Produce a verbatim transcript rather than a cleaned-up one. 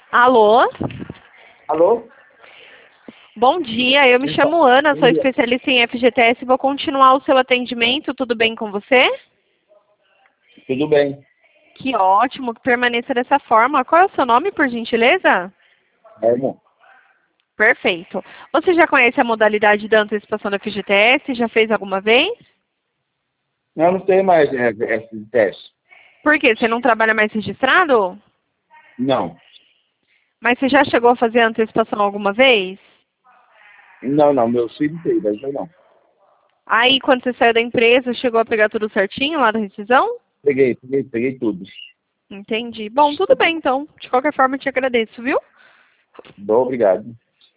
Alô? Alô? Bom dia, eu me Então, chamo Ana, bom sou dia. especialista em F G T S e vou continuar o seu atendimento, tudo bem com você? Tudo bem. Que ótimo, que permaneça dessa forma. Qual é o seu nome, por gentileza? Hermo? Perfeito. Você já conhece a modalidade da antecipação da F G T S? Já fez alguma vez? Não, não tenho mais é, esse teste. Por quê? Você não trabalha mais registrado? Não. Mas você já chegou a fazer a antecipação alguma vez? Não, não. Meu filho tem, mas eu não. Aí, quando você saiu da empresa, chegou a pegar tudo certinho lá da rescisão? Peguei, peguei, peguei tudo. Entendi. Bom, tudo bem então. De qualquer forma, eu te agradeço, viu? Bom, obrigado.